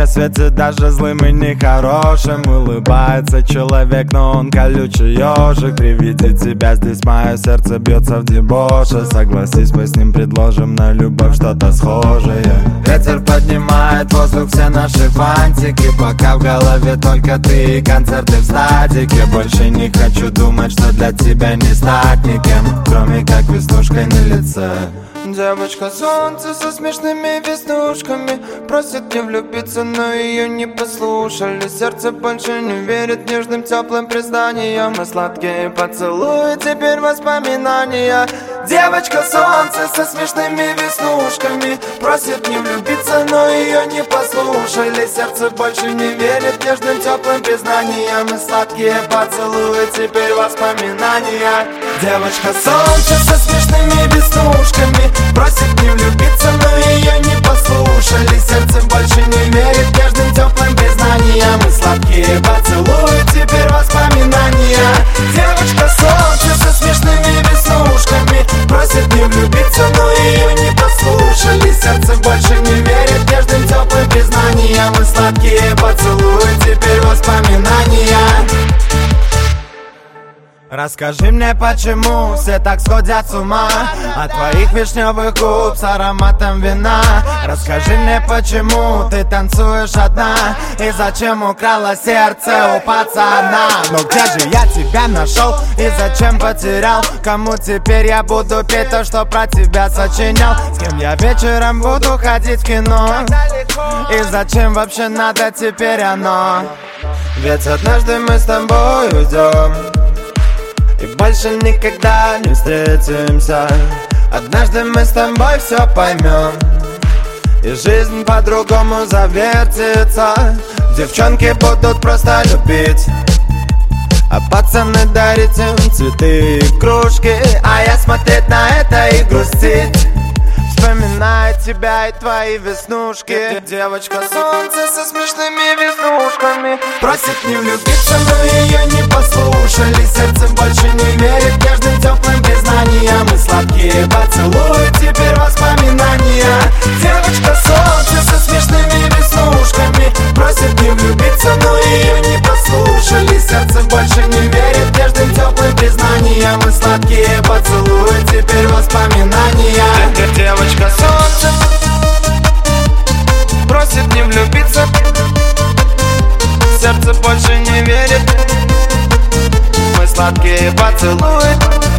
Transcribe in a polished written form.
свете даже злым и нехорошим. Улыбается человек, но он колючий ежик. При виде тебя здесь мое сердце бьется в дебоше. Согласись, мы с ним предложим на любовь что-то схожее. Ветер поднимает в воздух все наши фантики, пока в голове только ты и концерты в стадике. Больше не хочу думать, что для тебя не стать никем, кроме как веснушкой на лице. Девочка солнце со смешными веснушками просит не влюбиться, но ее не послушали. Сердце больше не верит нежным теплым признаниям, и сладкие поцелуи теперь воспоминания. Девочка солнце со смешными веснушками просит не влюбиться, но ее не послушали. Сердце больше не верит нежным теплым признаниям, и сладкие поцелуи теперь воспоминания. Девочка солнце со смешными веснушками просит не влюбиться, но ее не послушали. Сердце больше не верит нежным теплым признаниям, и сладкие поцелуи теперь воспоминания. Девочка солнце со смешными веснушками просит не влюбиться, но ее не послушали. Сердце больше не верит нежным теплым признаниям, и сладкие поцелуи теперь воспоминания. Расскажи мне, почему все так сходят с ума от твоих вишневых губ с ароматом вина. Расскажи мне, почему ты танцуешь одна, и зачем украла сердце у пацана. Но где же я тебя нашел и зачем потерял? Кому теперь я буду петь то, что про тебя сочинял? С кем я вечером буду ходить в кино? И зачем вообще надо теперь оно? Ведь однажды мы с тобой уйдем и больше никогда не встретимся. Однажды мы с тобой все поймем, и жизнь по-другому завертится. Девчонки будут просто любить, а пацаны дарить им цветы и кружки, а я смотреть на это и грустить, вспоминая тебя и твои веснушки. Девочка солнце со смешными веснушками просит не влюбиться, но ее не послушали. Сердце больше не верит нежным теплым признаниям, и сладкие поцелуи теперь воспоминания. Девочка солнце со смешными веснушками просит не влюбиться, но ее не послушали. Сердце больше не верит нежным теплым признаниям, и сладкие поцелуи теперь воспоминания. Девочка солнце просит не влюбиться, сердце больше не верит, мы сладкие поцелуи